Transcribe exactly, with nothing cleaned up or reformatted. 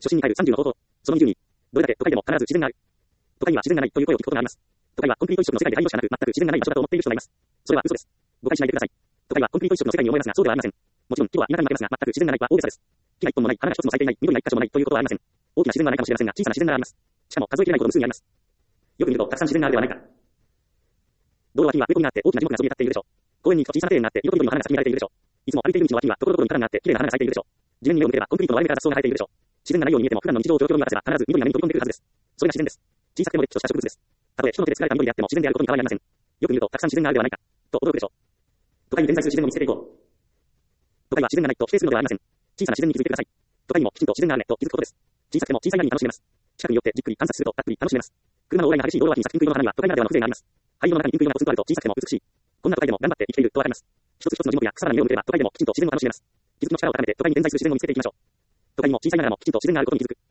初心に帰るさんじゅうの方法。そのにじゅうに。どれだけ都会でも必ず自然がある。都会には自然がないという声を聞くことがあります。都会はコンクリート一色の世界で太陽しかなく、全く自然がない場所だと思っている人がいます。それは嘘です。誤解しないでください。都会はコンクリート一色の世界に思えますが、そうではありません。もちろん、今日は田舎に負けますが、全く自然がないは大げさです。木が一本もない、花が一つも咲いていない、緑が一箇所もないということはありません。大きな自然はないかもしれませんが、小さな自然があります。しかも数えきれないほど無数にあります。よく見ると、たくさん自然があるではないか。道路脇には植え込みがあって、大きな樹木がそびえ立っているでしょう。公園に行くと小さな庭園があって、色とりどりの花が咲き乱れているでしょう。いつも歩いている道の脇には、ところどころに花があって、綺麗な花が咲いているでしょう。地面に目を向ければ、コンクリートの割れ目から雑草が生えているでしょう。自然がないように見えても、普段の日常状況に渡せば、必ず緑が目に飛び込んでくるはずです。それが自然です。小さくてもれっきとした植物です。たとえ人の手で作られた緑であっても自然であることに変わりありません。よく見ると、たくさん自然があるではないか。と驚くでしょう。都会に点在する自然を見つけていこう。都会は自然がないと否定するのではありません。小さな自然に気づいてください。都会にもきちんと自然があるねと気づくことです。小さくても小さいなりに楽しめます。近くに寄ってじっくり観察するとたっぷり楽しめます。車の往来が激しい道路脇に咲くピンク色の花には都会ならではの風情があります。灰色の中にピンク色がポツンとあると小さくても美しい。こんな都会でも頑張って生きているとわかります。一つ一つの樹木や草花に目を向ければ都会でもきちんと自然を楽しめます。気づきの力を高めて都会に点在する自然を見つけていきましょう。都会にも小さいながらもきちんと自然があることに気づく。